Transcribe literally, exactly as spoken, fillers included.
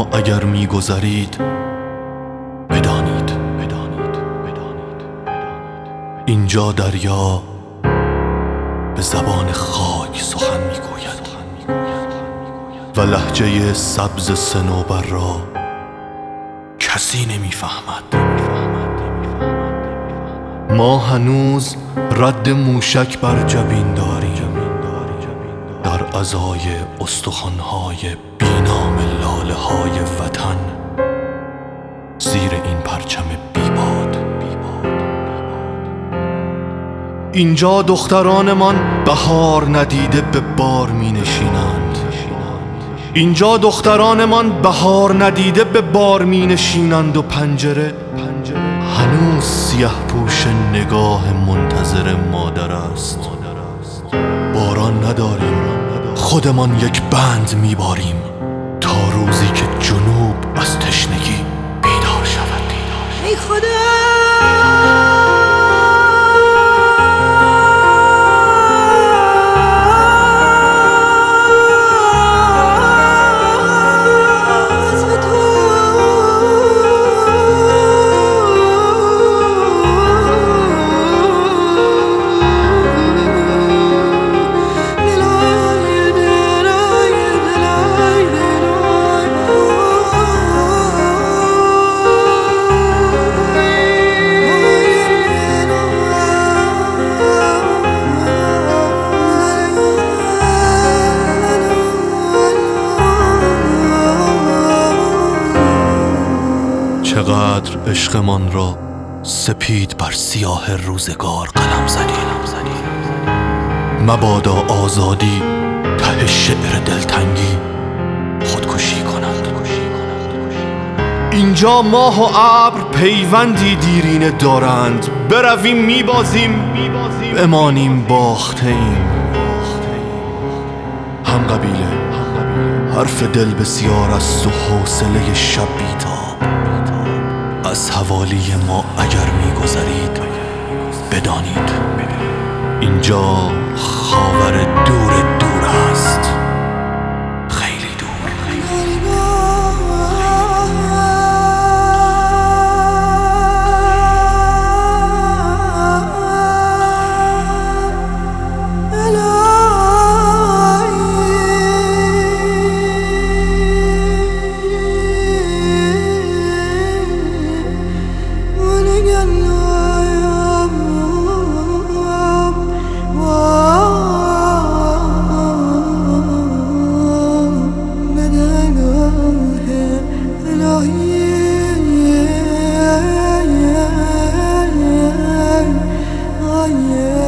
ما اگر می‌گذرید بدانید بدانید بدانید اینجا دریا به زبان خاک سخن می‌گوید و لهجه سبز صنوبر را کسی نمی‌فهمد. ما هنوز رد موشک بر جبین داریم در ازای استخوان‌های بینام لاله‌های وطن زیر این پرچم بیباد. اینجا دخترانمان بهار ندیده به بار می نشینند. اینجا دخترانمان بهار ندیده به بار می نشینند و پنجره هنوز سیه پوش نگاه منتظر مادر است. باران نداریم، خودمان یک بند میباریم تا روزی که جنوب از تشنگی بیدار شود. ای خدا چقدر عشقمان را سپید بر سیاه روزگار قلم زدیم. مبادا آزادی ته شعر دلتنگی خودکشی کند. اینجا ماه و ابر پیوندی دیرینه دارند. برویم میبازیم بمانیم باخته ایم. هم قبیله حرف دل بسیار است و حوصله شب بیتاب. از حوالی ما اگر می‌گذرید بدانید اینجا خاور دور دور است، خیلی دور. Yeah.